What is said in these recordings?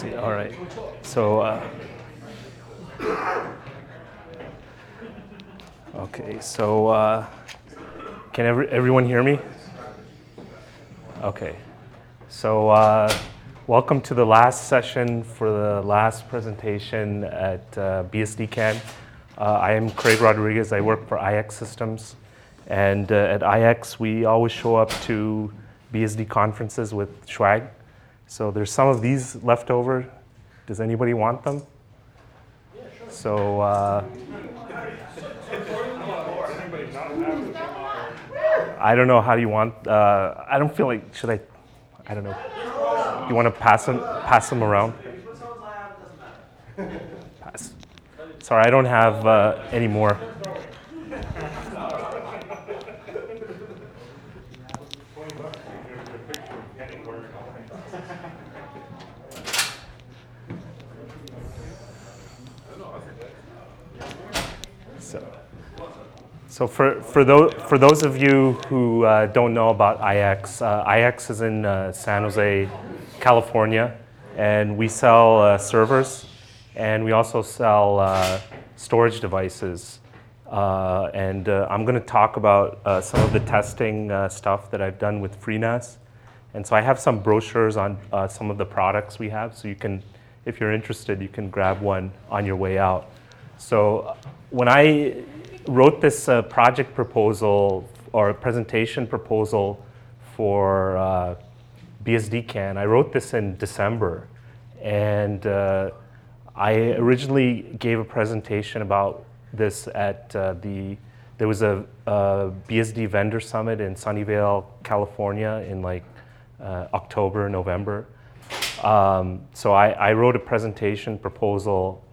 All right. So, okay. So, can everyone hear me? Okay. So, welcome to the last session for the last presentation at BSDCan. I am Craig Rodriguez. I work for IX Systems, and at IX we always show up to BSD conferences with swag. So there's some of these left over. Does anybody want them? Yeah, sure. So, I don't know how you want. I don't feel like should I? I don't know. You want to pass them around? Pass. Sorry, I don't have any more. So for those of you who don't know about IX, IX is in San Jose, California, and we sell servers, and we also sell storage devices. And I'm going to talk about some of the testing stuff that I've done with FreeNAS. And so I have some brochures on some of the products we have, so you can, if you're interested, you can grab one on your way out. So when I wrote this project proposal or presentation proposal for BSDCan, I wrote this in December, and I originally gave a presentation about this at there was a BSD vendor summit in Sunnyvale, California in like October, November. So I wrote a presentation proposal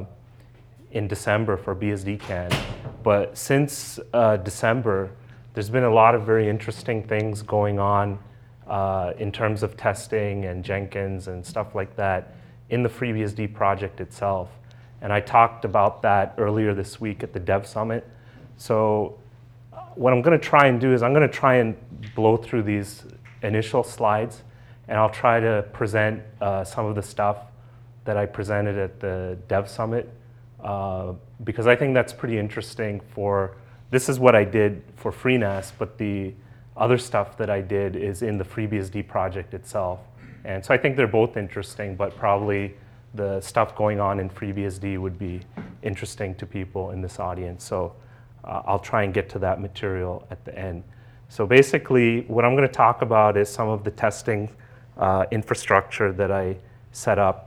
in December for BSDCan, but since December, there's been a lot of very interesting things going on in terms of testing and Jenkins and stuff like that in the FreeBSD project itself. And I talked about that earlier this week at the Dev Summit. So what I'm going to try and do is I'm going to try and blow through these initial slides, and I'll try to present some of the stuff that I presented at the Dev Summit. Because I think that's pretty interesting this is what I did for FreeNAS, but the other stuff that I did is in the FreeBSD project itself. And so I think they're both interesting, but probably the stuff going on in FreeBSD would be interesting to people in this audience. So I'll try and get to that material at the end. So basically, what I'm going to talk about is some of the testing infrastructure that I set up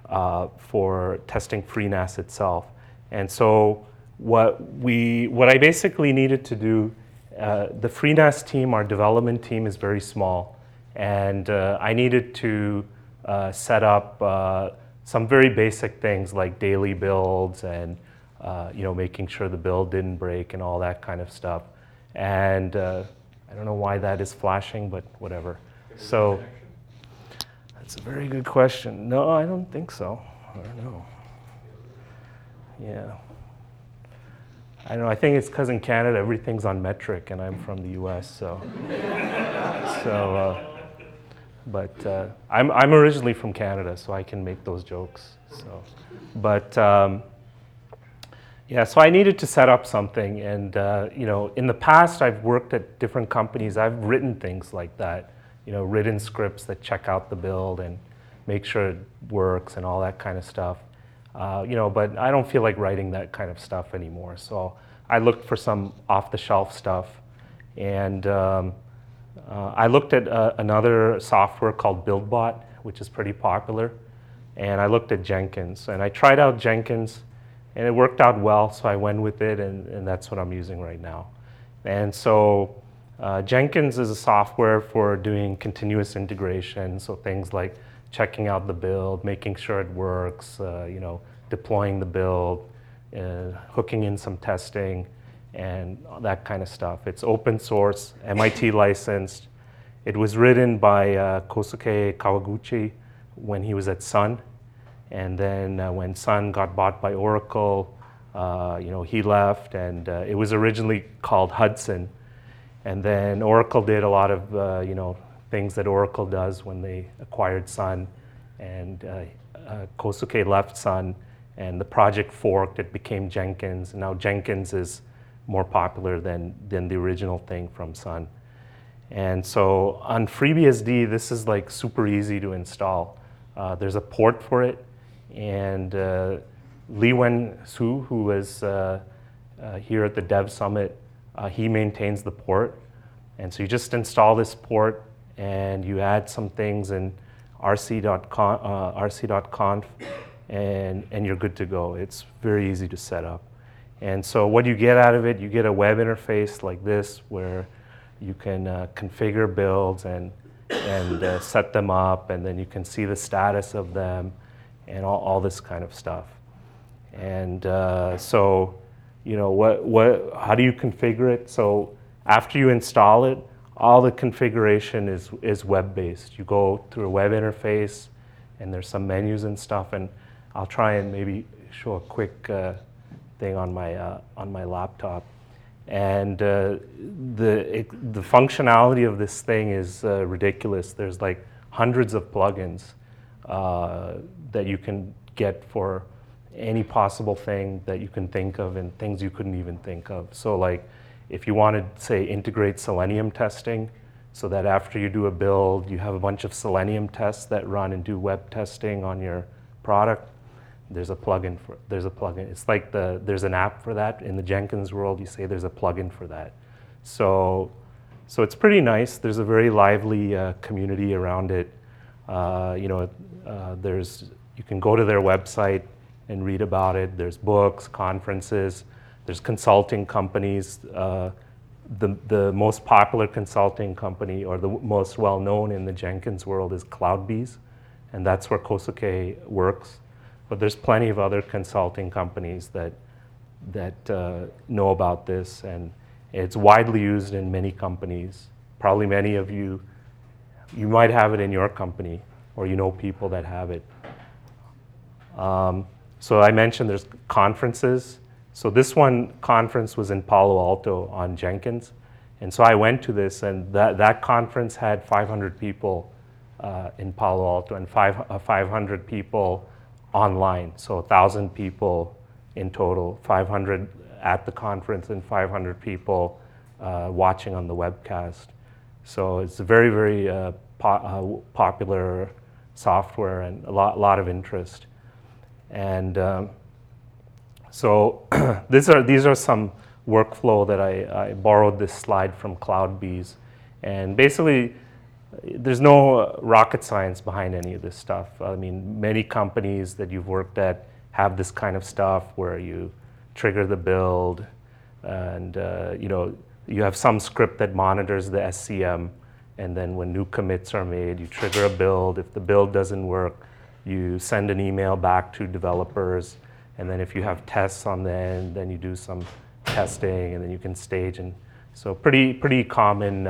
for testing FreeNAS itself. And so what I basically needed to do, the FreeNAS team, our development team, is very small, and I needed to set up some very basic things like daily builds and making sure the build didn't break and all that kind of stuff. And I don't know why that is flashing, but whatever. So that's a very good question. No, I don't think so. I don't know. Yeah. I don't know. I think it's because in Canada everything's on metric, and I'm from the U.S. But I'm originally from Canada, so I can make those jokes. So, but yeah. So I needed to set up something, and in the past I've worked at different companies. I've written things like that. Written scripts that check out the build and make sure it works and all that kind of stuff. But I don't feel like writing that kind of stuff anymore. So I looked for some off-the-shelf stuff, and I looked at another software called BuildBot, which is pretty popular, and I looked at Jenkins, and I tried out Jenkins, and it worked out well, so I went with it, and that's what I'm using right now. And so Jenkins is a software for doing continuous integration, so things like checking out the build, making sure it works, deploying the build, hooking in some testing, and that kind of stuff. It's open source, MIT licensed. It was written by Kosuke Kawaguchi when he was at Sun, and then when Sun got bought by Oracle, he left, and it was originally called Hudson. And then Oracle did a lot of things that Oracle does when they acquired Sun, and Kosuke left Sun, and the project forked. It became Jenkins. And now Jenkins is more popular than the original thing from Sun. And so on FreeBSD, this is like super easy to install. There's a port for it, and Lee Wen-Su, who is here at the Dev Summit, he maintains the port. And so you just install this port, and you add some things in rc.conf, and you're good to go. It's very easy to set up. And so what you get out of it, you get a web interface like this, where you can configure builds and set them up, and then you can see the status of them and all this kind of stuff. And so, you know, how do you configure it? So after you install it, all the configuration is web-based. You go through a web interface, and there's some menus and stuff, and I'll try and maybe show a quick thing on my laptop. And the functionality of this thing is ridiculous. There's like hundreds of plugins that you can get for any possible thing that you can think of, and things you couldn't even think of. So like if you want to, say, integrate Selenium testing, so that after you do a build, you have a bunch of Selenium tests that run and do web testing on your product, there's a plugin. It's like there's an app for that. In the Jenkins world, you say there's a plugin for that. So it's pretty nice. There's a very lively community around it. You know, you can go to their website and read about it. There's books, conferences. There's consulting companies. The most popular consulting company, or the most well-known in the Jenkins world, is CloudBees, and that's where Kosuke works. But there's plenty of other consulting companies that know about this, and it's widely used in many companies. Probably many of you might have it in your company, or you know people that have it. So I mentioned there's conferences. So this conference was in Palo Alto on Jenkins. And so I went to this, and that conference had 500 people in Palo Alto, and 500 people online. So 1,000 people in total, 500 at the conference and 500 people watching on the webcast. So it's a very, very popular software, and a lot of interest. And so these are some workflow that I borrowed this slide from CloudBees. And basically, there's no rocket science behind any of this stuff. I mean, many companies that you've worked at have this kind of stuff where you trigger the build, and you know, you have some script that monitors the SCM, and then when new commits are made, you trigger a build. If the build doesn't work, you send an email back to developers, and then if you have tests on the end, then you do some testing, and then you can stage. And so pretty common,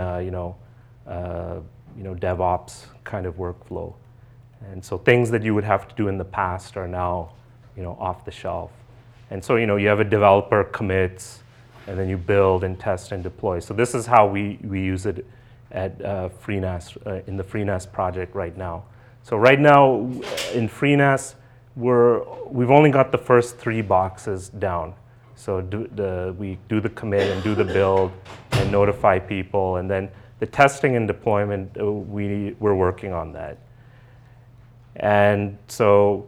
DevOps kind of workflow. And so things that you would have to do in the past are now, off the shelf. And so, you have a developer commits, and then you build and test and deploy. So this is how we use it at FreeNAS, in the FreeNAS project right now. So right now in FreeNAS, we've only got the first 3 boxes down. So we do the commit and do the build and notify people, and then the testing and deployment, we're working on that. And so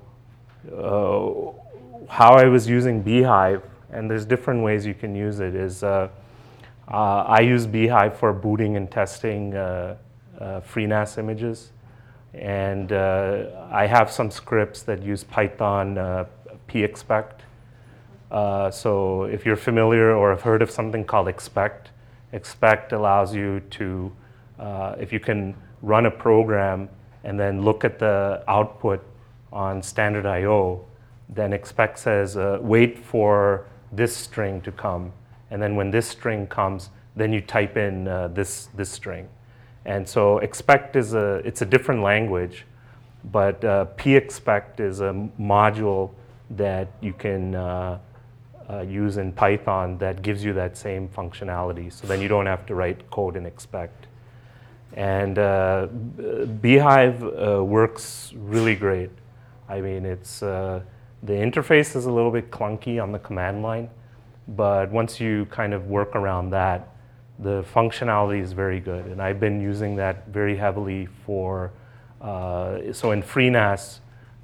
how I was using Beehive, and there's different ways you can use it, is I use Beehive for booting and testing FreeNAS images. And I have some scripts that use Python pexpect. So if you're familiar or have heard of something called expect allows you to, if you can run a program and then look at the output on standard I/O, then expect says, wait for this string to come. And then when this string comes, then you type in this string. And so expect it's a different language, but pexpect is a module that you can use in Python that gives you that same functionality. So then you don't have to write code in expect. And Beehive works really great. I mean, the interface is a little bit clunky on the command line, but once you kind of work around that, the functionality is very good. And I've been using that very heavily for, so in FreeNAS,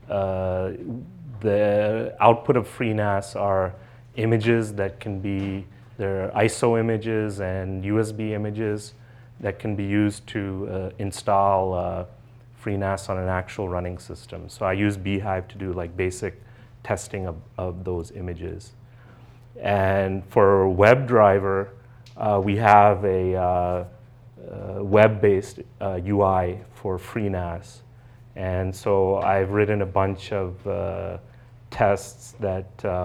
the output of FreeNAS are images that can be, they're ISO images and USB images that can be used to install FreeNAS on an actual running system. So I use Beehive to do like basic testing of those images. And for WebDriver, we have a web-based UI for FreeNAS. And so I've written a bunch of tests that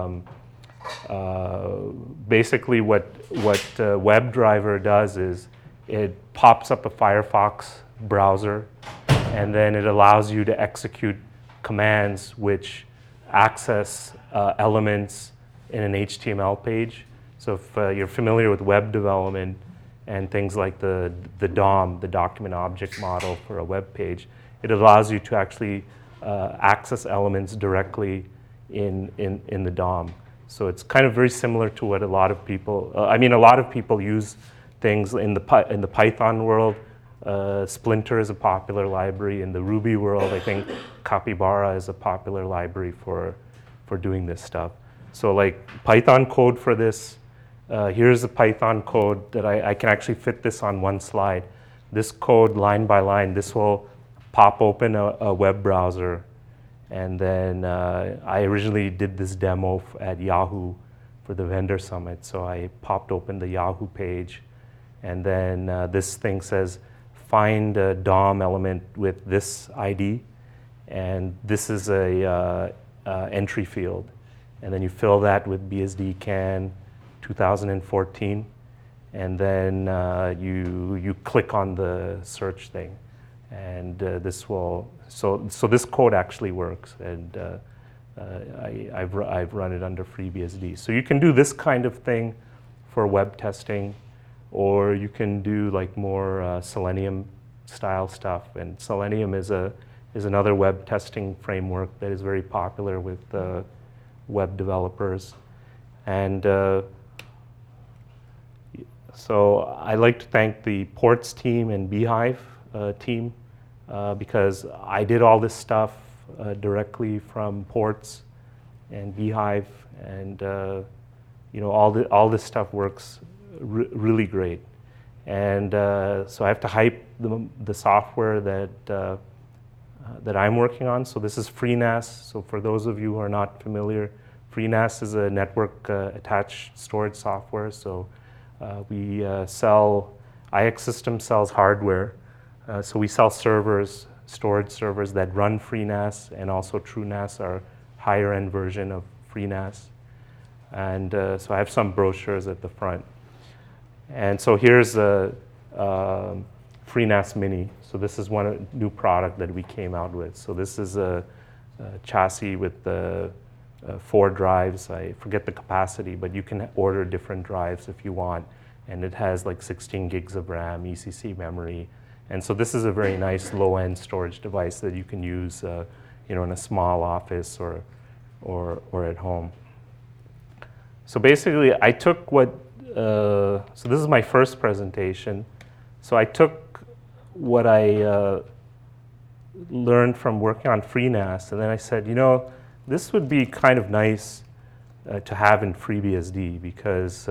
basically what WebDriver does is it pops up a Firefox browser, and then it allows you to execute commands which access elements in an HTML page. So if you're familiar with web development and things like the DOM, the document object model for a web page, it allows you to actually access elements directly in the DOM. So it's kind of very similar to what a lot of people, a lot of people use things in the Python world. Splinter is a popular library. In the Ruby world, I think Capybara is a popular library for doing this stuff. So like Python code for this, here's the Python code that I can actually fit this on one slide. This code, line by line, this will pop open a web browser. And then I originally did this demo at Yahoo for the vendor summit. So I popped open the Yahoo page, and then this thing says, find a DOM element with this ID, and this is a entry field. And then you fill that with BSD CAN 2014, and then you click on the search thing, and this will, so this code actually works, and I've run it under FreeBSD. So you can do this kind of thing for web testing, or you can do like more Selenium style stuff. And Selenium is another web testing framework that is very popular with web developers. And so I like to thank the Ports team and Beehive team because I did all this stuff directly from Ports and Beehive, and all this stuff works really great. And so I have to hype the software that I'm working on. So this is FreeNAS. So for those of you who are not familiar, FreeNAS is a network attached storage software. So we sell, IX Systems sells hardware. So we sell servers, storage servers that run FreeNAS, and also TrueNAS, our higher end version of FreeNAS. And so I have some brochures at the front. And so here's a FreeNAS Mini. So this is one new product that we came out with. So this is a chassis with the 4 drives. I forget the capacity, but you can order different drives if you want. And it has like 16 gigs of RAM, ECC memory. And so this is a very nice low-end storage device that you can use in a small office or at home. So basically, I took so this is my first presentation. So I took what I learned from working on FreeNAS, and then I said, this would be kind of nice to have in FreeBSD because,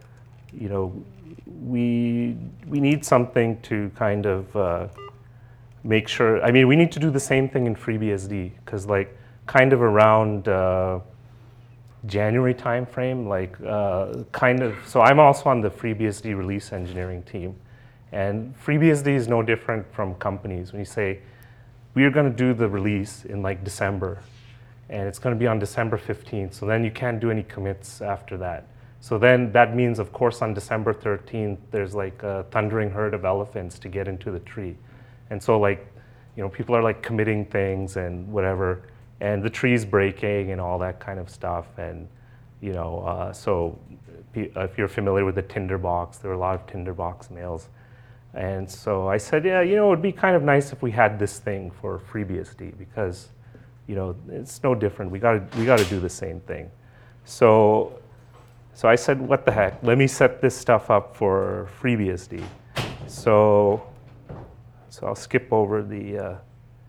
we need something to kind of make sure. We need to do the same thing in FreeBSD because, like, kind of around January timeframe, so I'm also on the FreeBSD release engineering team. And FreeBSD is no different from companies. When you say, we're going to do the release in like December, and it's going to be on December 15th, so then you can't do any commits after that. So then that means, of course, on December 13th, there's like a thundering herd of elephants to get into the tree. And so people are like committing things and whatever, and the tree's breaking and all that kind of stuff. And, so if you're familiar with the Tinderbox, there were a lot of Tinderbox mails. And so I said, it would be kind of nice if we had this thing for FreeBSD because, it's no different. We got to do the same thing. So I said, what the heck? Let me set this stuff up for FreeBSD. So I'll skip over the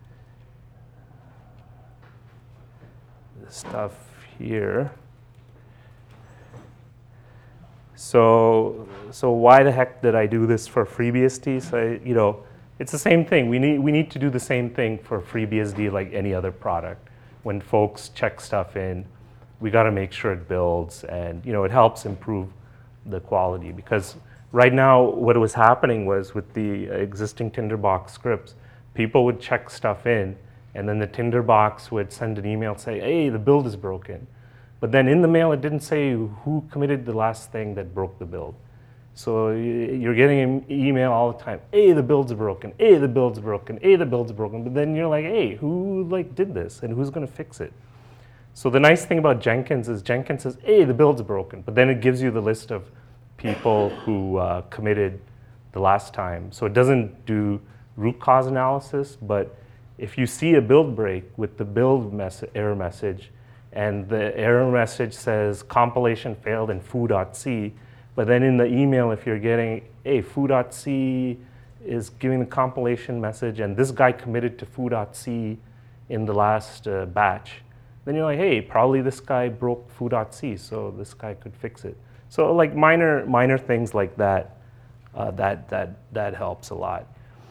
stuff here. So why the heck did I do this for FreeBSD? So it's the same thing. We need to do the same thing for FreeBSD like any other product. When folks check stuff in, we got to make sure it builds, and it helps improve the quality. Because right now, what was happening was with the existing Tinderbox scripts, people would check stuff in, and then the Tinderbox would send an email and say, hey, the build is broken. But then in the mail, it didn't say who committed the last thing that broke the build. So you're getting an email all the time, hey, the build's broken, hey, the build's broken, hey, the build's broken. But then you're like, hey, who did this, and who's gonna fix it? So the nice thing about Jenkins is Jenkins says, hey, the build's broken. But then it gives you the list of people who committed the last time. So it doesn't do root cause analysis, but if you see a build break with the build error message, and the error message says compilation failed in foo.c, but then in the email, if you're getting, hey, foo.c is giving the compilation message, and this guy committed to foo.c in the last batch, then you're like, hey, probably this guy broke foo.c, so this guy could fix it. So like minor things like that, that helps a lot.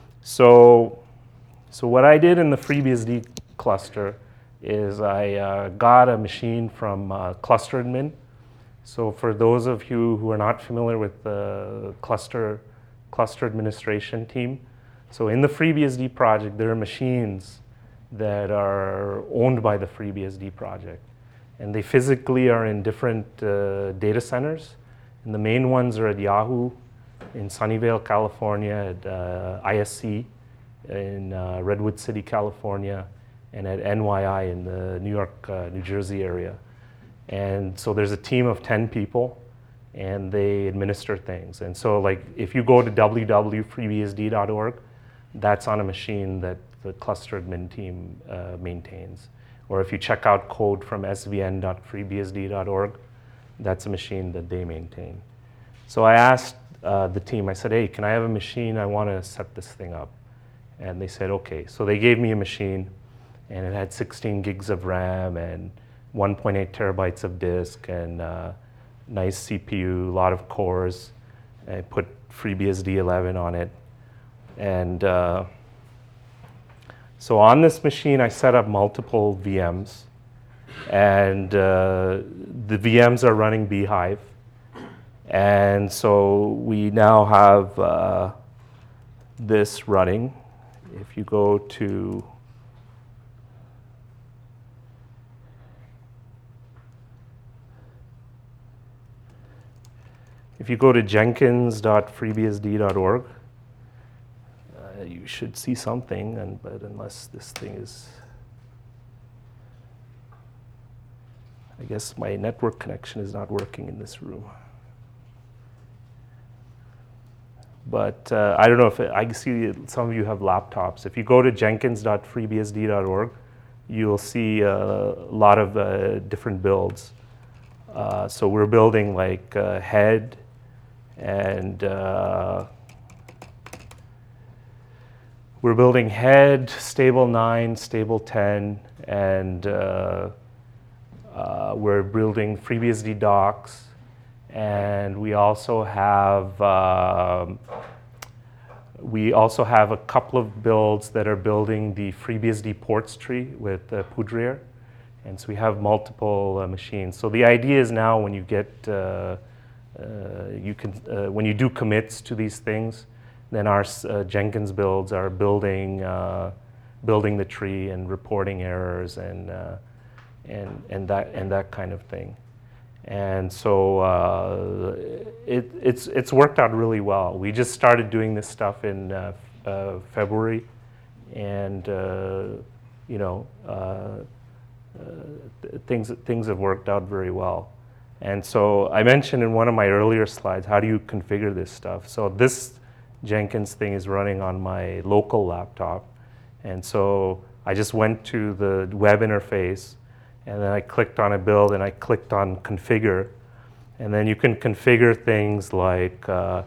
So what I did in the FreeBSD cluster is I got a machine from ClusterAdmin. So for those of you who are not familiar with the cluster administration team, so in the FreeBSD project, there are machines that are owned by the FreeBSD project. And they physically are in different data centers. And the main ones are at Yahoo in Sunnyvale, California, at ISC in Redwood City, California, and at NYI in the New York, New Jersey area. And so there's a team of 10 people, and they administer things. And so like if you go to www.freebsd.org, that's on a machine that the ClusterAdmin team maintains. Or if you check out code from svn.freebsd.org, that's a machine that they maintain. So I asked the team, I said, hey, can I have a machine? I want to set this thing up. And they said, okay. So they gave me a machine, and it had 16 gigs of RAM and 1.8 terabytes of disk and nice CPU, a lot of cores. I put FreeBSD 11 on it. And so on this machine, I set up multiple VMs. And the VMs are running Beehive. And so we now have this running. If you go to jenkins.freebsd.org, you should see something, but unless this thing is, I guess my network connection is not working in this room. But I don't know if I see some of you have laptops. If you go to jenkins.freebsd.org, you'll see a lot of different builds. So we're building like head and we're building head, stable 9, stable 10, and we're building FreeBSD docs. And we also have a couple of builds that are building the FreeBSD ports tree with Poudriere, and so we have multiple machines. So the idea is now when you get when you do commits to these things, then our Jenkins builds are building the tree and reporting errors and that kind of thing. And so it's worked out really well. We just started doing this stuff in February, and things have worked out very well. And so I mentioned in one of my earlier slides, how do you configure this stuff? So this Jenkins thing is running on my local laptop, and so I just went to the web interface, and then I clicked on a build, and I clicked on configure. And then you can configure things like,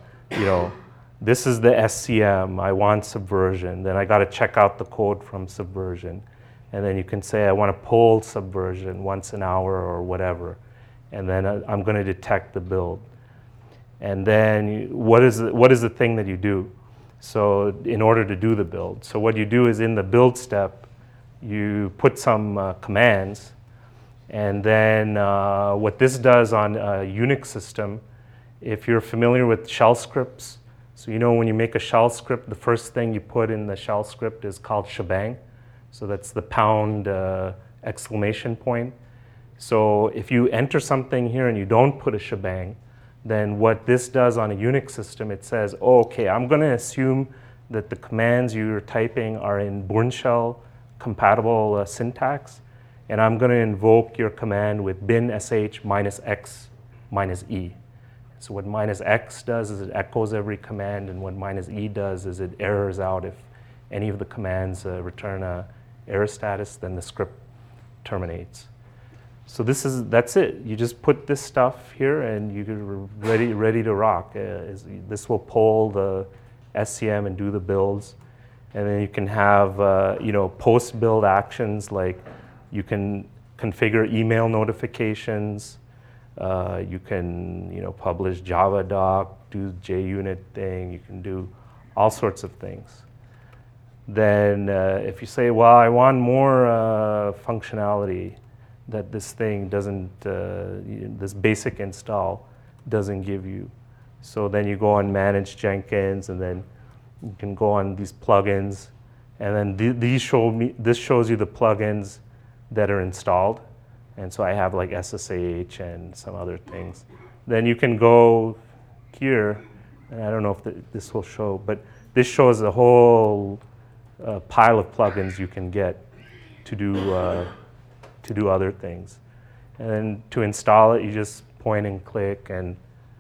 this is the SCM, I want Subversion. Then I got to check out the code from Subversion. And then you can say, I want to poll Subversion once an hour or whatever. And then I'm going to detect the build. And then what is the thing that you do? So in order to do the build. So what you do is in the build step, you put some commands. And then what this does on a Unix system, if you're familiar with shell scripts, so when you make a shell script, the first thing you put in the shell script is called shebang. So that's the pound exclamation point. So if you enter something here and you don't put a shebang, then what this does on a Unix system, it says, oh, okay, I'm going to assume that the commands you're typing are in Bourne shell compatible syntax, and I'm going to invoke your command with bin sh -x -e. So what -x does is it echoes every command, and what -e does is it errors out if any of the commands return a error status, then the script terminates. So that's it. You just put this stuff here, and you're ready to rock. This will poll the SCM and do the builds, and then you can have post-build actions like you can configure email notifications. You can publish Java doc, do JUnit thing. You can do all sorts of things. Then if you say, well, I want more functionality that this thing doesn't, this basic install doesn't give you. So then you go on Manage Jenkins, and then you can go on these plugins, and then this shows you the plugins that are installed. And so I have like SSH and some other things. Then you can go here, and I don't know if this will show, but this shows a whole pile of plugins you can get to do other things. And then to install it, you just point and click and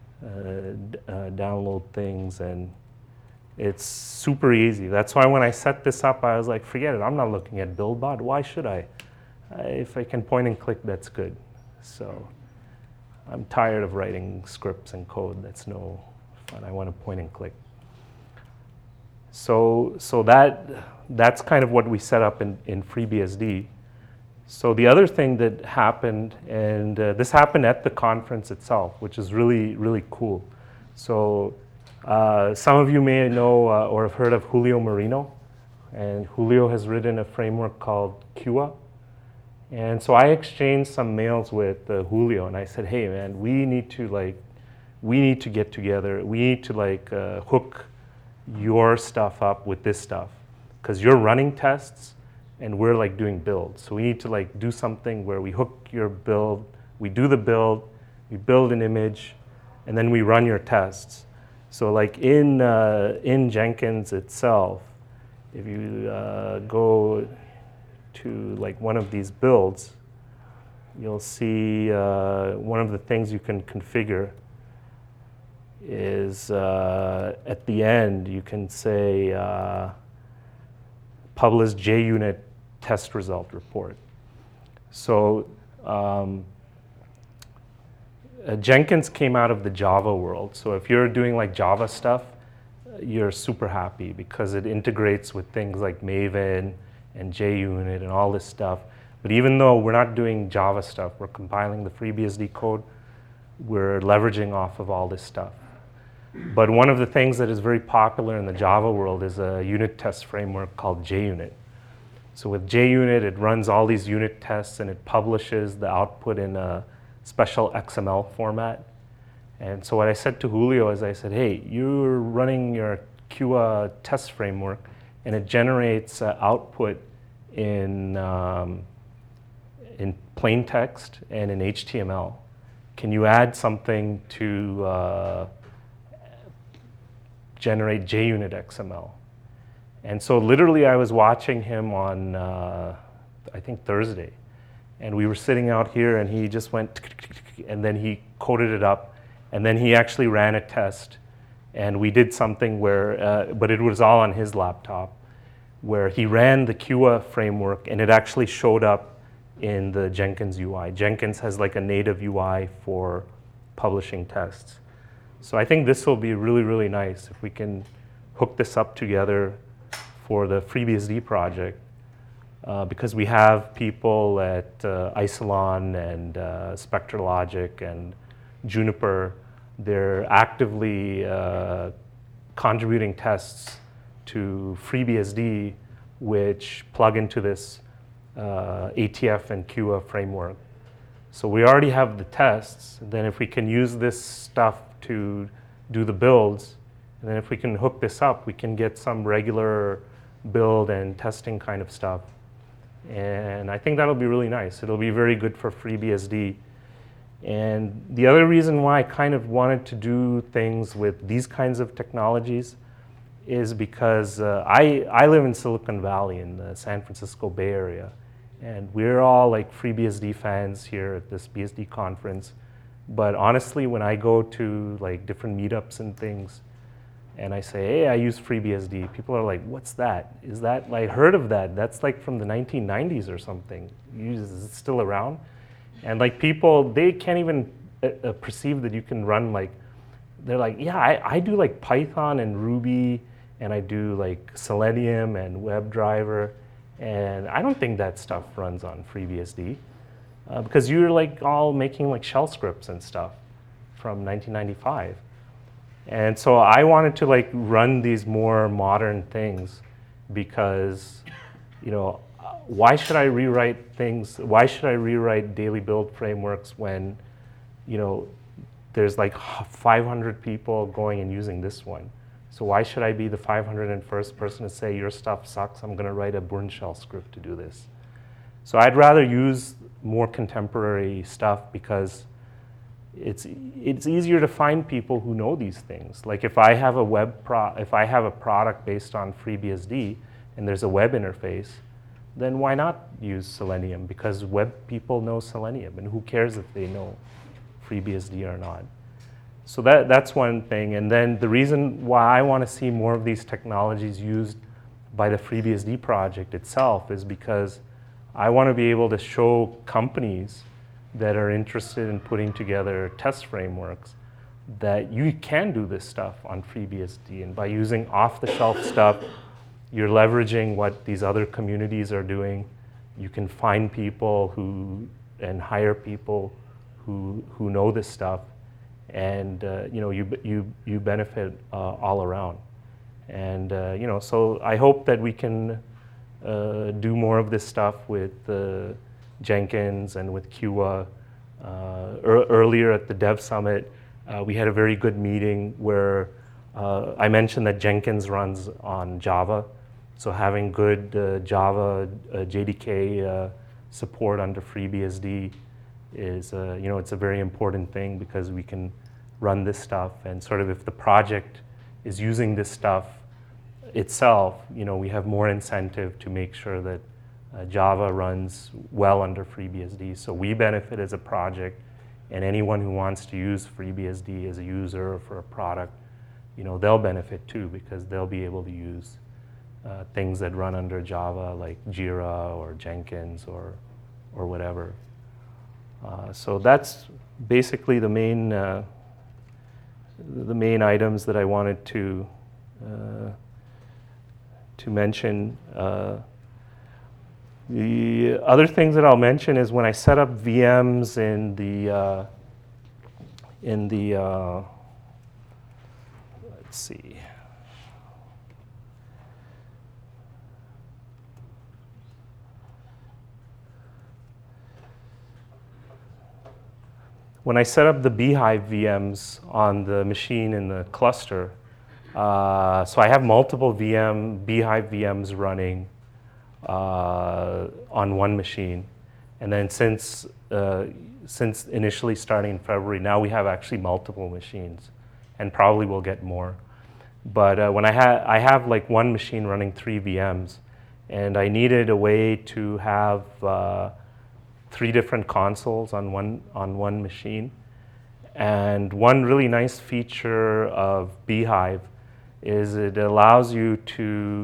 download things, and it's super easy. That's why when I set this up, I was like, forget it, I'm not looking at BuildBot. Why should I? If I can point and click, that's good. So I'm tired of writing scripts and code. That's no fun. I want to point and click. So that's kind of what we set up in FreeBSD. So the other thing that happened, and this happened at the conference itself, which is really, really cool. So some of you may know or have heard of Julio Marino. And Julio has written a framework called Kua. And so I exchanged some mails with Julio, and I said, hey man, we need to get together. We need to hook your stuff up with this stuff, because you're running tests and we're doing builds. So we need to do something where we hook your build, we do the build, we build an image, and then we run your tests. So in Jenkins itself, if you go to one of these builds, you'll see one of the things you can configure is at the end you can say publish JUnit test result report. So Jenkins came out of the Java world. So if you're doing Java stuff, you're super happy because it integrates with things like Maven and JUnit and all this stuff. But even though we're not doing Java stuff, we're compiling the FreeBSD code, we're leveraging off of all this stuff. But one of the things that is very popular in the Java world is a unit test framework called JUnit. So with JUnit, it runs all these unit tests and it publishes the output in a special XML format. And so what I said to Julio is I said, hey, you're running your Kua test framework, and it generates output in plain text and in HTML. Can you add something to generate JUnit XML? And so literally I was watching him on, I think Thursday, and we were sitting out here and he just went, and then he coded it up, and then he actually ran a test, and we did something where, but it was all on his laptop, where he ran the QA framework and it actually showed up in the Jenkins UI. Jenkins has like a native UI for publishing tests. So I think this will be really, really nice if we can hook this up together for the FreeBSD project, because we have people at Isilon and SpectraLogic and Juniper. They're actively contributing tests to FreeBSD, which plug into this ATF and QA framework. So we already have the tests. Then if we can use this stuff to do the builds, and then if we can hook this up, we can get some regular build and testing kind of stuff. And I think that'll be really nice. It'll be very good for FreeBSD. And the other reason why I kind of wanted to do things with these kinds of technologies is because I live in Silicon Valley in the San Francisco Bay Area. And we're all like FreeBSD fans here at this BSD conference. But honestly, when I go to like different meetups and things, and I say, hey, I use FreeBSD, people are like, what's that? Is that, like, heard of that? That's like from the 1990s or something. Is it still around? And like people, they can't even perceive that you can run like, they're like, yeah, I do like Python and Ruby, and I do like Selenium and WebDriver, and I don't think that stuff runs on FreeBSD, because you're like all making like shell scripts and stuff from 1995. And so I wanted to like run these more modern things because, you know, why should I rewrite things? Why should I rewrite daily build frameworks when, you know, there's like 500 people going and using this one? So why should I be the 501st person to say your stuff sucks? I'm going to write a Bourne shell script to do this. So I'd rather use more contemporary stuff because it's easier to find people who know these things. Like if I have a product based on FreeBSD and there's a web interface, then why not use Selenium? Because web people know Selenium, and who cares if they know FreeBSD or not? So that's one thing. And then the reason why I want to see more of these technologies used by the FreeBSD project itself is because I want to be able to show companies that are interested in putting together test frameworks that you can do this stuff on FreeBSD. And by using off-the-shelf stuff, you're leveraging what these other communities are doing. You can find people and hire people who know this stuff, and you know, you benefit all around. And you know, so I hope that we can do more of this stuff with Jenkins and with QA. Earlier at the Dev Summit, we had a very good meeting where I mentioned that Jenkins runs on Java. So having good Java JDK support under FreeBSD is, you know, it's a very important thing because we can run this stuff, and sort of if the project is using this stuff itself, you know, we have more incentive to make sure that Java runs well under FreeBSD. So we benefit as a project, and anyone who wants to use FreeBSD as a user or for a product, you know, they'll benefit too because they'll be able to use things that run under Java like Jira or Jenkins or whatever. So that's basically the main items that I wanted to mention. The other things that I'll mention is when I set up VMs in the let's see. When I set up the Beehive VMs on the machine in the cluster, so I have multiple Beehive VMs running on one machine. And then since initially starting in February, now we have actually multiple machines, and probably we'll get more. But when I have like one machine running 3 VMs, and I needed a way to have 3 different consoles on one machine. And one really nice feature of Beehive is it allows you to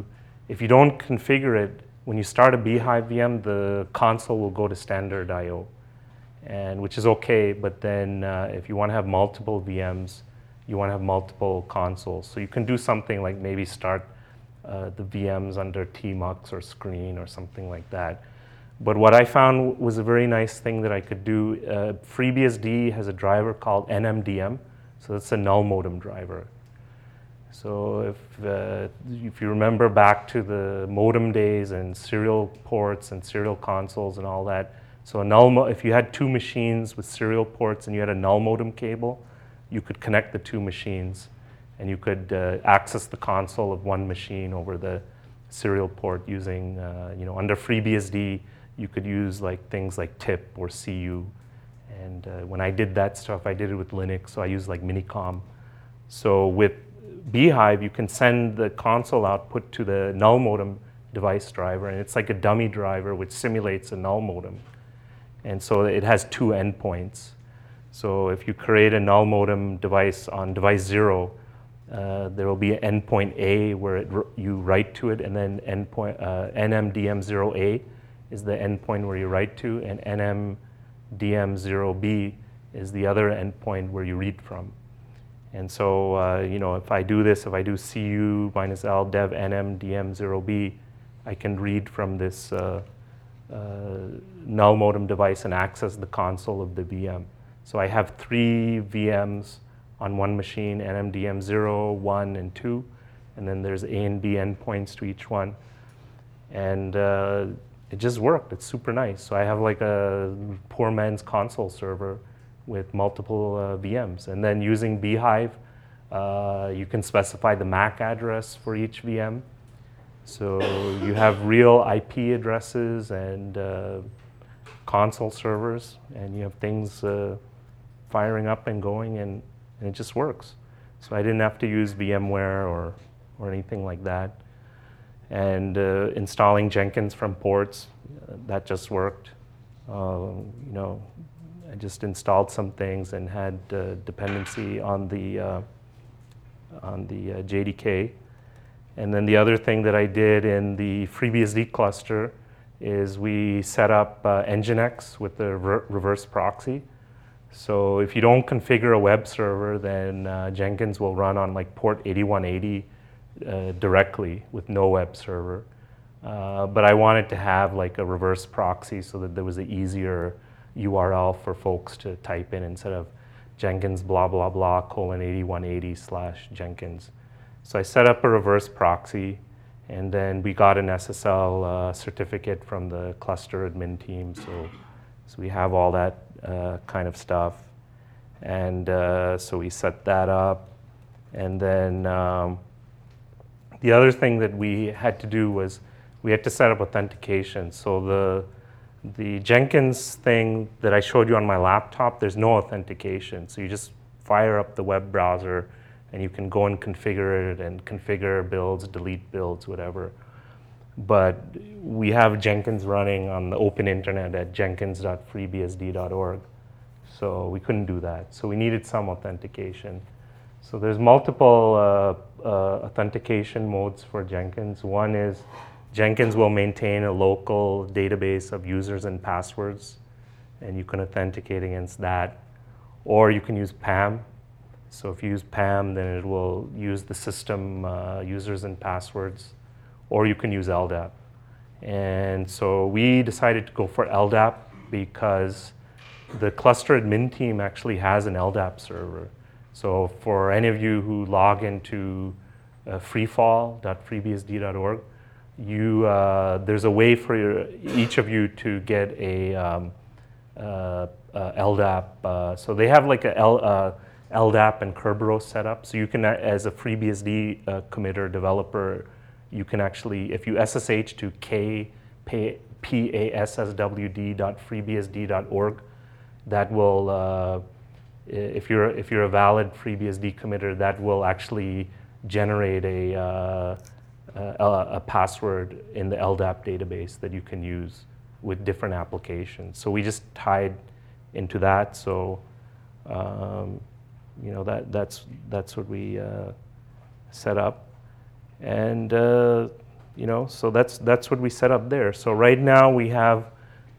If you don't configure it, when you start a Beehive VM, the console will go to standard I/O, and which is okay. But then, if you want to have multiple VMs, you want to have multiple consoles. So you can do something like maybe start the VMs under tmux or screen or something like that. But what I found was a very nice thing that I could do. FreeBSD has a driver called NMDM, so that's a null modem driver. So if you remember back to the modem days and serial ports and serial consoles and all that, so if you had two machines with serial ports and you had a null modem cable, you could connect the two machines and you could access the console of one machine over the serial port using, under FreeBSD, you could use like things like TIP or CU. And when I did that stuff, I did it with Linux, so I used like Minicom. So with Beehive, you can send the console output to the null modem device driver, and it's like a dummy driver which simulates a null modem. And so it has two endpoints. So if you create a null modem device on device 0, there will be an endpoint A where you write to it, and then endpoint NMDM0A is the endpoint where you write to, and NMDM0B is the other endpoint where you read from. And so, if I do this, if I do CU minus L dev NMDM0B, I can read from this null modem device and access the console of the VM. So I have 3 VMs on one machine, NMDM0, 1, and 2, and then there's A and B endpoints to each one. And it just worked. It's super nice. So I have like a poor man's console server with multiple VMs. And then using Beehive, you can specify the MAC address for each VM. So you have real IP addresses and console servers, and you have things firing up and going, and it just works. So I didn't have to use VMware or anything like that. And installing Jenkins from ports, that just worked. I just installed some things and had dependency on the JDK. And then the other thing that I did in the FreeBSD cluster is we set up Nginx with the reverse proxy. So if you don't configure a web server, then Jenkins will run on like port 8180 directly with no web server. But I wanted to have like a reverse proxy so that there was an easier URL for folks to type in instead of Jenkins blah blah blah :8180/Jenkins. So I set up a reverse proxy, and then we got an SSL certificate from the cluster admin team. So we have all that kind of stuff, and so we set that up, and then the other thing that we had to do was we had to set up authentication. So the Jenkins thing that I showed you on my laptop, there's no authentication. So you just fire up the web browser and you can go and configure it and configure builds, delete builds, whatever. But we have Jenkins running on the open internet at jenkins.freebsd.org. So we couldn't do that. So we needed some authentication. So there's multiple authentication modes for Jenkins. One is Jenkins will maintain a local database of users and passwords, and you can authenticate against that. Or you can use PAM. So if you use PAM, then it will use the system users and passwords. Or you can use LDAP. And so we decided to go for LDAP because the cluster admin team actually has an LDAP server. So for any of you who log into freefall.freebsd.org, there's a way for each of you to get a LDAP. So they have like a LDAP and Kerberos set up. So you can, as a FreeBSD committer developer, you can actually, if you SSH to passwd.freebsd.org, that will, if you're a valid FreeBSD committer, that will actually generate a password in the LDAP database that you can use with different applications. So we just tied into that. So that's what we set up. And So that's what we set up there. So right now we have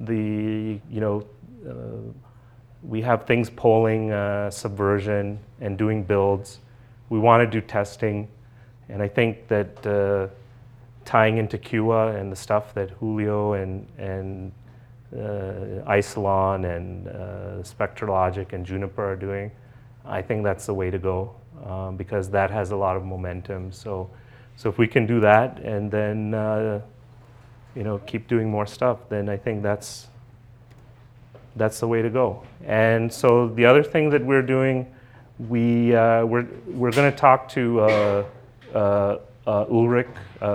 we have things polling, Subversion, and doing builds. We want to do testing, and I think that tying into QA and the stuff that Julio and Isilon and Spectralogic and Juniper are doing, I think that's the way to go, because that has a lot of momentum. So if we can do that and then keep doing more stuff, then I think that's the way to go. And so the other thing that we're doing, we're going to talk to Ulrich,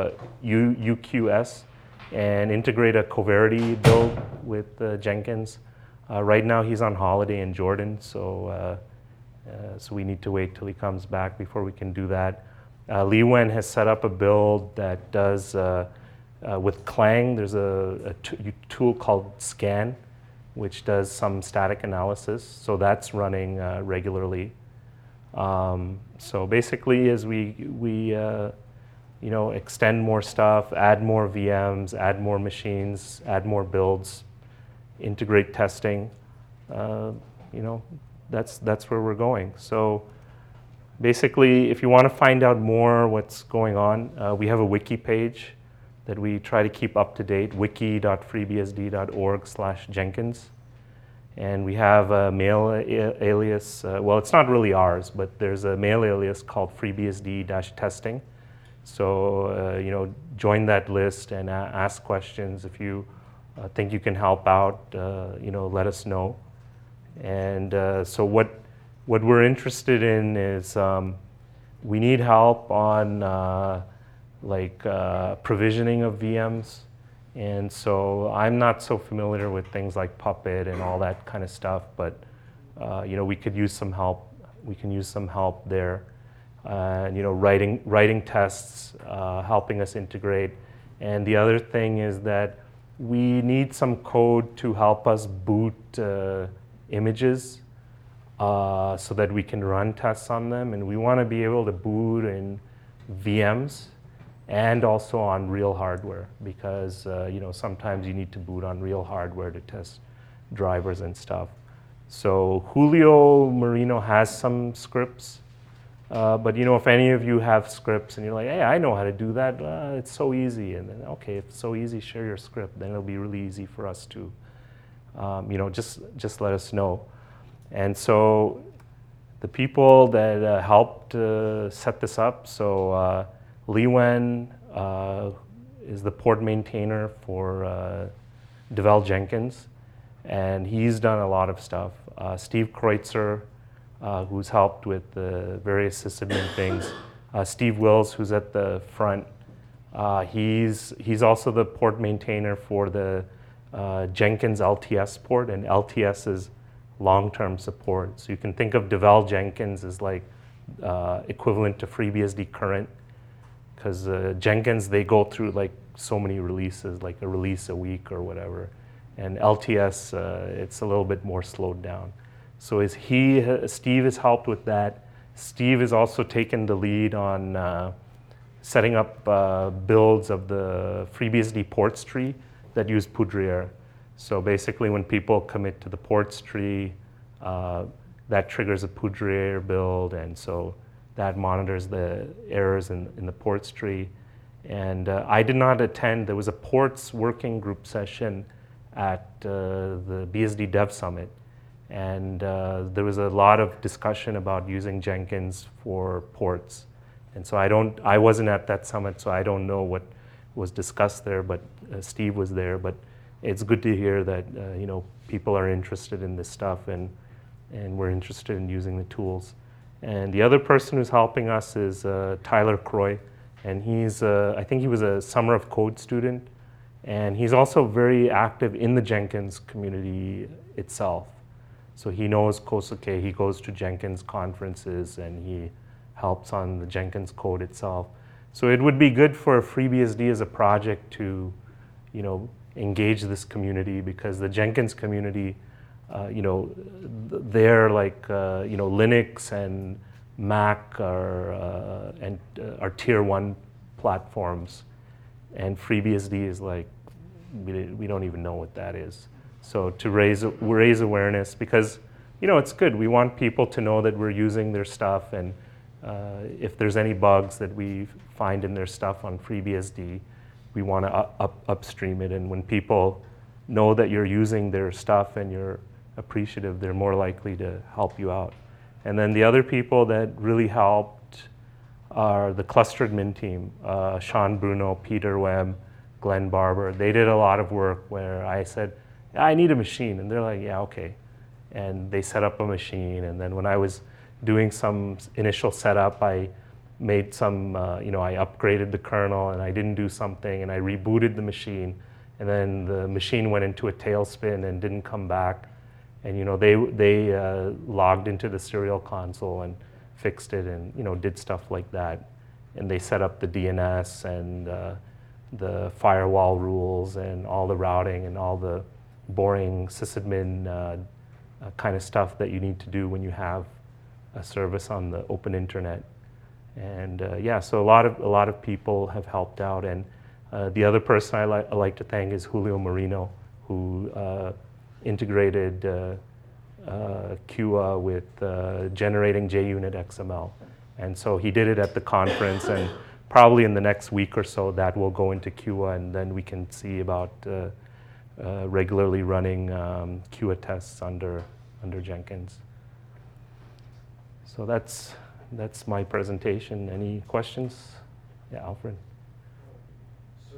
UQS, and integrate a Coverity build with Jenkins. Right now he's on holiday in Jordan, so we need to wait till he comes back before we can do that. Lee Wen has set up a build that does, with Clang, there's a tool called Scan, which does some static analysis, so that's running regularly. So basically, as we extend more stuff, add more VMs, add more machines, add more builds, integrate testing, that's where we're going. So basically, if you want to find out more what's going on, we have a wiki page that we try to keep up to date, wiki.freebsd.org/Jenkins. And we have a mail alias, well, it's not really ours, but there's a mail alias called FreeBSD-testing. So, join that list and ask questions. If you think you can help out, let us know. And so what we're interested in is we need help on provisioning of VMs. And so I'm not so familiar with things like Puppet and all that kind of stuff, but we could use some help. We can use some help there. Writing tests, helping us integrate. And the other thing is that we need some code to help us boot images so that we can run tests on them. And we want to be able to boot in VMs and also on real hardware, because sometimes you need to boot on real hardware to test drivers and stuff. So Julio Marino has some scripts, but if any of you have scripts and you're like, hey, I know how to do that, it's so easy. And then, okay, if it's so easy, share your script. Then it'll be really easy for us to, just let us know. And so the people that helped set this up, so Lee Wen is the port maintainer for Devel Jenkins, and he's done a lot of stuff. Steve Kreutzer, who's helped with the various sysadmin things. Steve Wills, who's at the front, he's also the port maintainer for the Jenkins LTS port, and LTS is long-term support. So you can think of Devel Jenkins as like equivalent to FreeBSD current, because Jenkins, they go through like so many releases, like a release a week or whatever. And LTS, it's a little bit more slowed down. So Steve has helped with that. Steve has also taken the lead on setting up builds of the FreeBSD ports tree that use Poudriere. So basically when people commit to the ports tree, that triggers a Poudriere build, and so that monitors the errors in the ports tree. And I did not attend. There was a ports working group session at the BSD Dev Summit, and there was a lot of discussion about using Jenkins for ports. And so I wasn't at that summit, so I don't know what was discussed there, but Steve was there. But it's good to hear that people are interested in this stuff, and we're interested in using the tools. And the other person who's helping us is Tyler Croy, and he's I think he was a Summer of Code student, and he's also very active in the Jenkins community itself. So he knows Kosuke, he goes to Jenkins conferences, and he helps on the Jenkins code itself. So it would be good for FreeBSD as a project to, engage this community, because the Jenkins community, they're like, Linux and Mac are tier one platforms, And FreeBSD is like, we don't even know what that is. So to raise awareness, because it's good. We want people to know that we're using their stuff, and if there's any bugs that we find in their stuff on FreeBSD, we want to upstream it. And when people know that you're using their stuff and you're appreciative, they're more likely to help you out. And then the other people that really helped are the cluster admin team, Sean Bruno, Peter Webb, Glenn Barber. They did a lot of work where I said, I need a machine. And they're like, yeah, okay. And they set up a machine. And then when I was doing some initial setup, I made some, I upgraded the kernel and I didn't do something and I rebooted the machine. And then the machine went into a tailspin and didn't come back. And they logged into the serial console and fixed it and did stuff like that. And they set up the DNS and the firewall rules and all the routing and all the boring sysadmin kind of stuff that you need to do when you have a service on the open internet. And so a lot of people have helped out. And the other person I like to thank is Julio Marino, who integrated QA with generating JUnit XML. And so he did it at the conference, and probably in the next week or so that will go into QA, and then we can see about regularly running QA tests under Jenkins. So that's my presentation. Any questions? Yeah, Alfred. So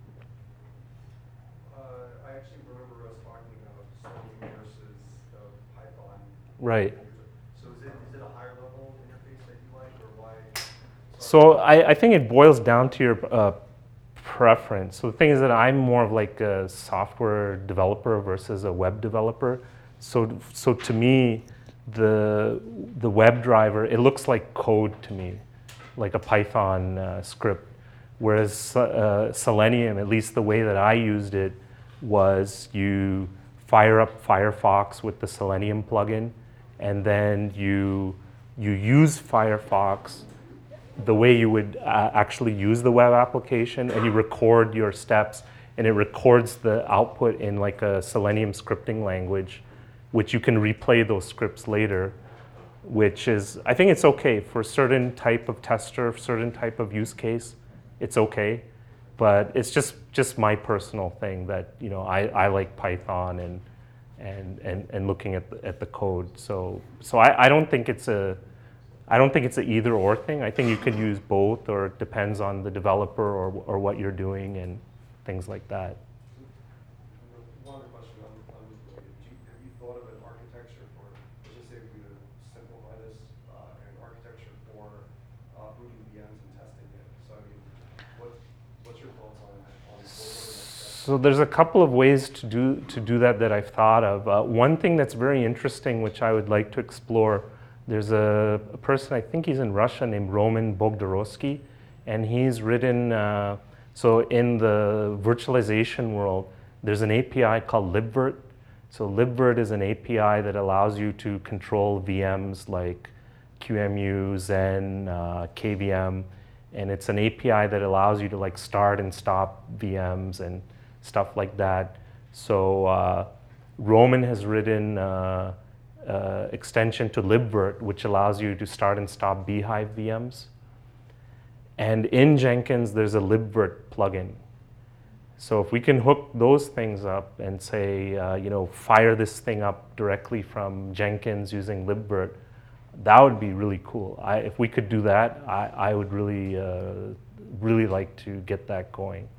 I actually remember us talking about Selenium versus Python. Right. So is it a higher level interface that you like, or why? So I think it boils down to your preference. So the thing is that I'm more of like a software developer versus a web developer. So to me, the WebDriver, it looks like code to me, like a Python script. Whereas Selenium, at least the way that I used it, was you fire up Firefox with the Selenium plugin, and then you use Firefox the way you would actually use the web application, and you record your steps, and it records the output in like a Selenium scripting language, which you can replay those scripts later, which is, I think it's okay for a certain type of tester, certain type of use case, it's okay. But it's just my personal thing that I like Python and looking at the code. So I don't think it's a either or thing. I think you can use both, or it depends on the developer or what you're doing and things like that. One other question unrelated. Have you thought of an architecture for, let's just say we simplify this, an architecture for booting VMs and testing it? So I mean, what's your thoughts on what are the next steps? So there's a couple of ways to do that I've thought of. One thing that's very interesting, which I would like to explore, there's a person, I think he's in Russia, named Roman Bogdarovsky, and he's written, so in the virtualization world, there's an API called libvirt. So libvirt is an API that allows you to control VMs like QEMU, Xen, KVM, and it's an API that allows you to like start and stop VMs and stuff like that. So Roman has written extension to libvirt, which allows you to start and stop Beehive VMs. And in Jenkins, there's a libvirt plugin. So if we can hook those things up and say, fire this thing up directly from Jenkins using libvirt, that would be really cool. If we could do that, I would really like to get that going.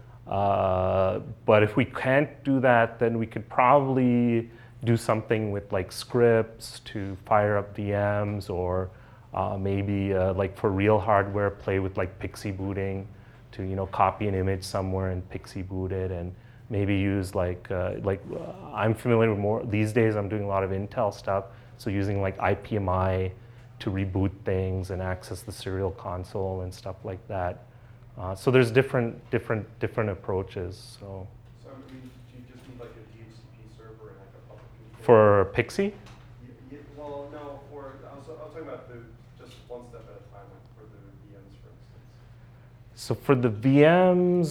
But if we can't do that, then we could probably do something with like scripts to fire up VMs, or maybe like for real hardware, play with like PXE booting to copy an image somewhere and PXE boot it, and maybe use like I'm familiar with more these days. I'm doing a lot of Intel stuff, so using like IPMI to reboot things and access the serial console and stuff like that. So there's different approaches. So I mean, do you just need like a DHCP server and like a public key? For PXE? Well, no. I was talking about just one step at a time, like for the VMs, for instance. So for the VMs,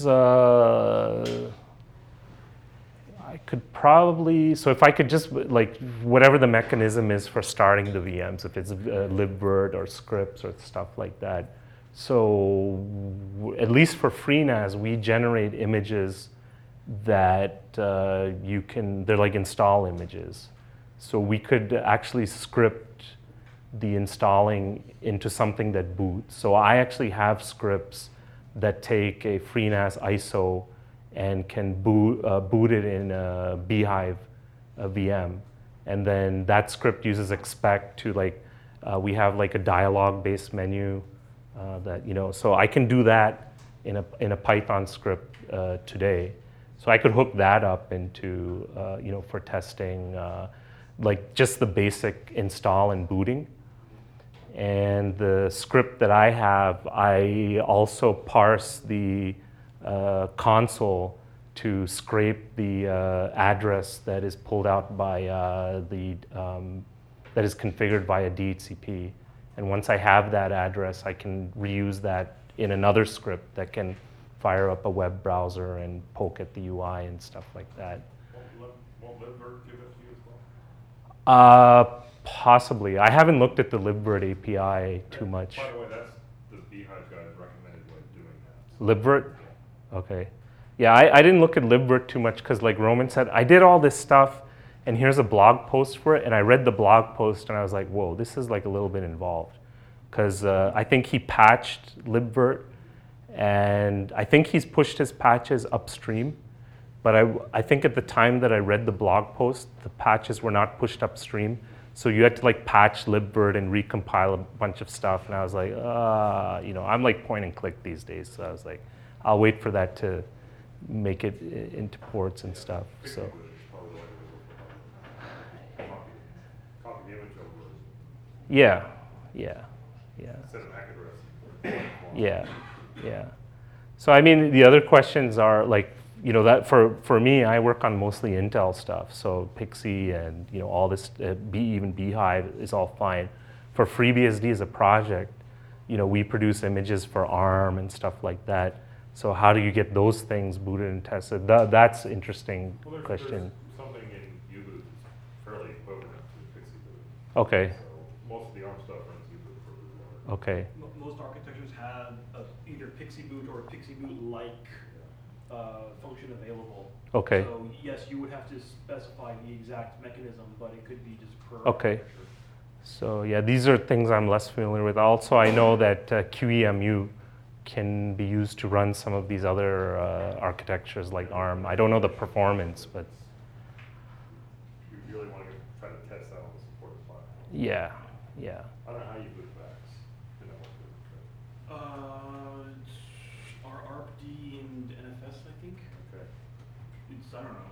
I could probably, so if I could just, like, whatever the mechanism is for starting the VMs, if it's libvirt or scripts or stuff like that. So at least for FreeNAS, we generate images that you can, they're like install images. So we could actually script the installing into something that boots. So I actually have scripts that take a FreeNAS ISO and can boot it in a Beehive a VM. And then that script uses expect to, like, we have like a dialogue-based menu that, you know, so I can do that in a Python script today. So I could hook that up into, you know, for testing, like just the basic install and booting. And the script that I have, I also parse the console to scrape the address that is pulled out by that is configured by a DHCP. And once I have that address, I can reuse that in another script that can fire up a web browser and poke at the UI and stuff like that. Won't libvirt give it to you as well? Possibly. I haven't looked at the libvirt API too much. By the way, that's the Beehive guy's recommended way of doing that. libvirt? Okay. Yeah, I didn't look at libvirt too much because, like Roman said, I did all this stuff and here's a blog post for it, and I read the blog post and I was like, whoa, this is like a little bit involved. Because I think he patched libvirt, and I think he's pushed his patches upstream. But I think at the time that I read the blog post, the patches were not pushed upstream. So you had to like patch libvirt and recompile a bunch of stuff. And I was like, you know, I'm like point and click these days. So I was like, I'll wait for that to make it into ports and stuff. So. Copy the image over. Yeah. Instead of MAC address. Yeah. So I mean, the other questions are like, you know, that for me, I work on mostly Intel stuff. So Pixie and, you know, all this, even Beehive is all fine. For FreeBSD as a project, you know, we produce images for ARM and stuff like that. So how do you get those things booted and tested? That's an interesting question. There's something in U-boot that's fairly equivalent to Pixie boot. Okay. So most of the ARM stuff runs U-boot for boot. Okay. Most architectures have either Pixie boot or Pixie boot-like function available. Okay. So yes, you would have to specify the exact mechanism, but it could be just per Okay. architecture. So yeah, these are things I'm less familiar with. Also, I know that QEMU can be used to run some of these other architectures like ARM. I don't know the performance, but You really want to try to test that on the supported platform. yeah. I don't know how you boot backs. You know, It's ARPD and NFS, I think. okay. It's,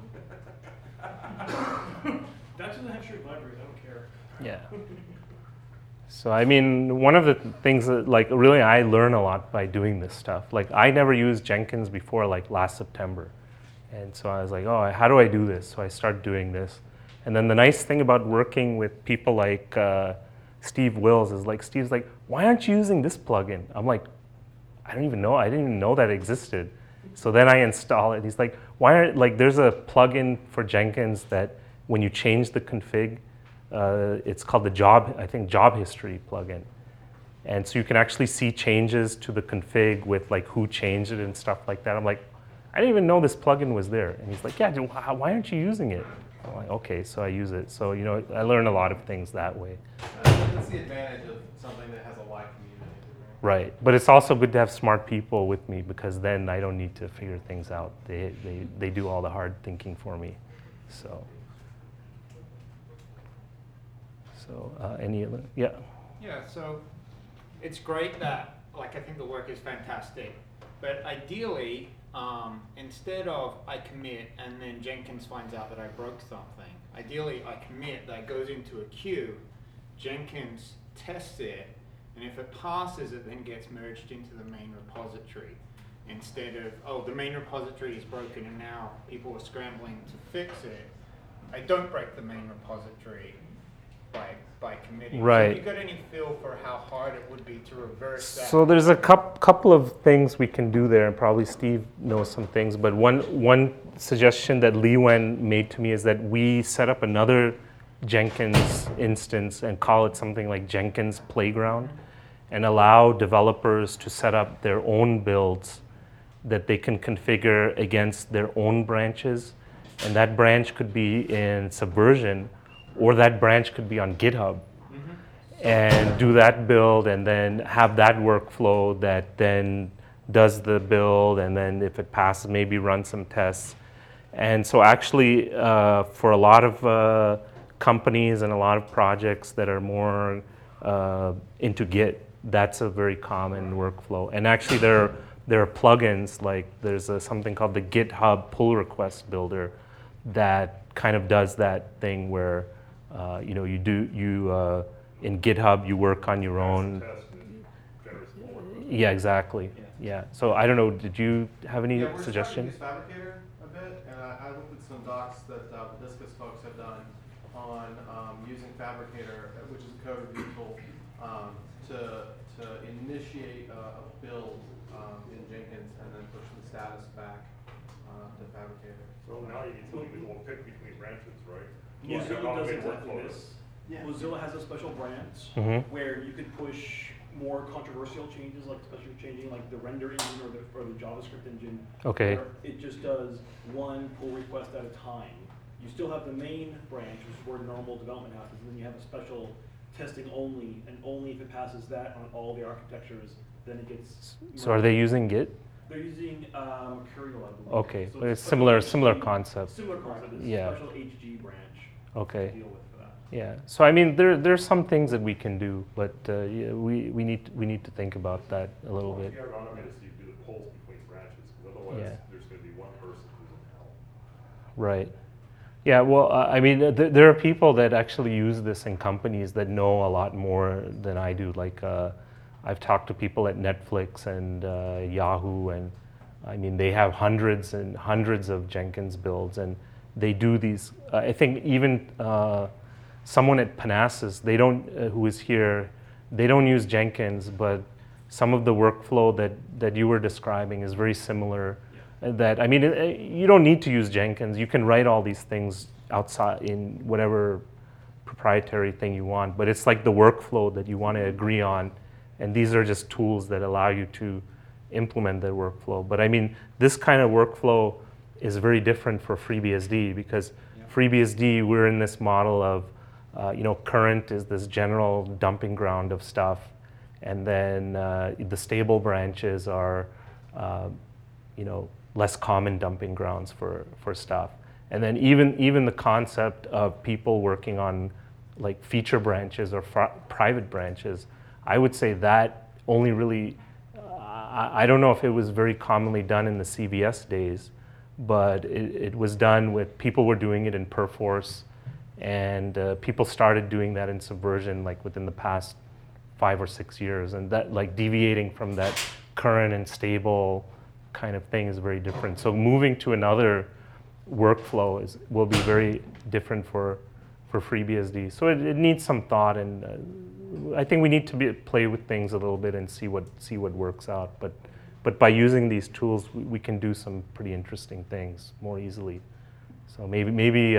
I don't know. That's in the Hampshire libraries, I don't care. Yeah. So I mean, one of the things that, like, really I learn a lot by doing this stuff. Like, I never used Jenkins before, like, last September. And so I was like, oh, how do I do this? So I started doing this. And then the nice thing about working with people like Steve Wills is, like, Steve's like, why aren't you using this plugin? I'm like, I don't even know. I didn't even know that existed. So then I install it. He's like, why aren't, like, there's a plugin for Jenkins that when you change the config, it's called the job history plugin. And so you can actually see changes to the config with like who changed it and stuff like that. I'm like, I didn't even know this plugin was there. And he's like, yeah, dude, why aren't you using it? I'm like, okay, so I use it. So, you know, I learn a lot of things that way. That's the advantage of something that has a wide community. Right, but it's also good to have smart people with me because then I don't need to figure things out. They do all the hard thinking for me. So yeah. Yeah, so it's great that, like, I think the work is fantastic, but ideally, instead of I commit and then Jenkins finds out that I broke something, ideally I commit, that goes into a queue, Jenkins tests it, and if it passes, it then gets merged into the main repository. Instead of, oh, the main repository is broken and now people are scrambling to fix it, I don't break the main repository by committing. Right. So have you got any feel for how hard it would be to reverse that? So there's a couple of things we can do there, and probably Steve knows some things. But one suggestion that Lee Wen made to me is that we set up another Jenkins instance and call it something like Jenkins Playground, and allow developers to set up their own builds that they can configure against their own branches. And that branch could be in Subversion, or that branch could be on GitHub. And do that build, and then have that workflow that then does the build, and then if it passes, maybe run some tests. And so actually, for a lot of companies and a lot of projects that are more into Git, that's a very common workflow. And actually, there are plugins, like there's something called the GitHub Pull Request Builder that kind of does that thing where in GitHub you work on your own. Yeah, exactly. Yeah. So I don't know. Did you have any Yeah, we're suggestions? starting to use Fabricator a bit, and I looked at some docs that the Discus folks have done on using Fabricator, which is a code review tool, to initiate a build in Jenkins and then push the status back to Fabricator. So now you need something that will pick between branches, right? Mozilla does exactly workflow. this. Yeah. Mozilla has a special branch where you could push more controversial changes, like especially changing like the render engine or the JavaScript engine. Okay. Where it just does one pull request at a time. You still have the main branch, which is where normal development happens, and then you have a special testing only, and only if it passes that on all the architectures, then it gets. So are they using Git? They're using Mercurial, I believe. Okay, So but it's a similar special concept. Similar concept. It's Yeah. a special HG branch Okay. to deal with for that. Yeah. So I mean, there's some things that we can do, but yeah, we need to think about that a little bit. You have automated so you do the pulls between branches, because otherwise Yeah. there's going to be one person who's in hell. Right. Yeah, well, I mean, there are people that actually use this in companies that know a lot more than I do. Like, I've talked to people at Netflix and Yahoo, and I mean, they have hundreds and hundreds of Jenkins builds, and they do these. I think even someone at Panasys, they don't, who is here, they don't use Jenkins, but some of the workflow that you were describing is very similar. That, I mean, you don't need to use Jenkins. You can write all these things outside in whatever proprietary thing you want, but it's like the workflow that you want to agree on, and these are just tools that allow you to implement that workflow. But I mean, this kind of workflow is very different for FreeBSD, because FreeBSD, we're in this model of, current is this general dumping ground of stuff, and then the stable branches are, less common dumping grounds for stuff. And then even the concept of people working on like feature branches or private branches, I would say that only really, I don't know if it was very commonly done in the CVS days, but it was done with, people were doing it in Perforce, and people started doing that in Subversion like within the past 5 or 6 years, and that, like, deviating from that current and stable kind of thing is very different. So moving to another workflow will be very different for FreeBSD. So it needs some thought, and I think we need to play with things a little bit and see what works out. But by using these tools, we can do some pretty interesting things more easily. So maybe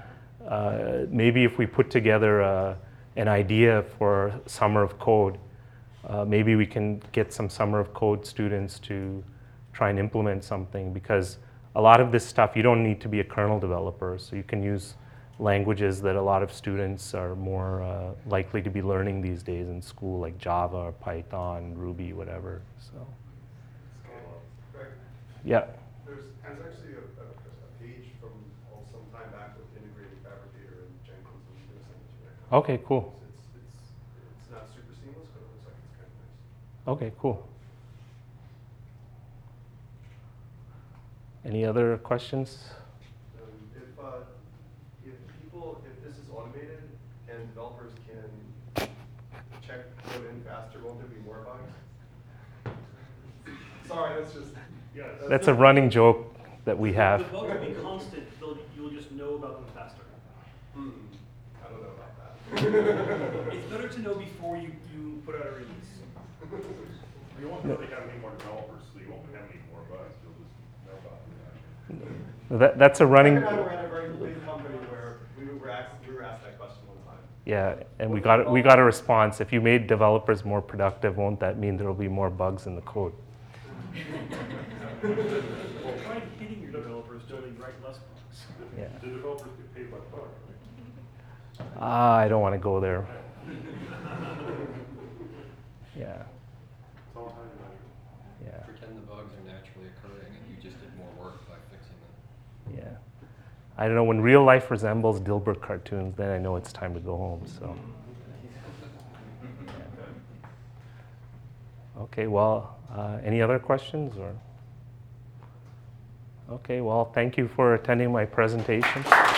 if we put together an idea for Summer of Code, maybe we can get some Summer of Code students to try and implement something, because a lot of this stuff, you don't need to be a kernel developer, so you can use languages that a lot of students are more likely to be learning these days in school, like Java or Python, Ruby, whatever. So, Greg, yeah. there's actually a page from some time back with integrating Fabricator and Jenkins, and I'm going to send it to you right now. Okay, cool. It's not super seamless, but it looks like it's kind of nice. Okay, cool. Any other questions? If this is automated and developers can check code in faster, won't there be more bugs? Sorry, that's just, yeah. That's a running joke that we have. The bugs will be constant, you'll just know about them faster. I don't know about that. It's better to know before you put out a release. You won't really have any more developers, so you won't have any more bugs, you'll just know about it. That's a running. Mike and I were at a very big company where we were asked that question one time. Yeah, and we got a response. If you made developers more productive, won't that mean there will be more bugs in the code? Well, try hitting your developers so they write less bugs. Yeah. The developers get paid by the bug, right? I don't want to go there. Yeah, It's all time to measure. yeah, Pretend the bugs are naturally occurring and you just did more work by fixing them. yeah. I don't know, when real life resembles Dilbert cartoons, then I know it's time to go home, so. Yeah. Okay, well, any other questions or? Okay, well, thank you for attending my presentation.